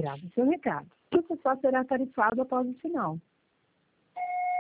Grave seu recado. Você só será tarifado após o sinal.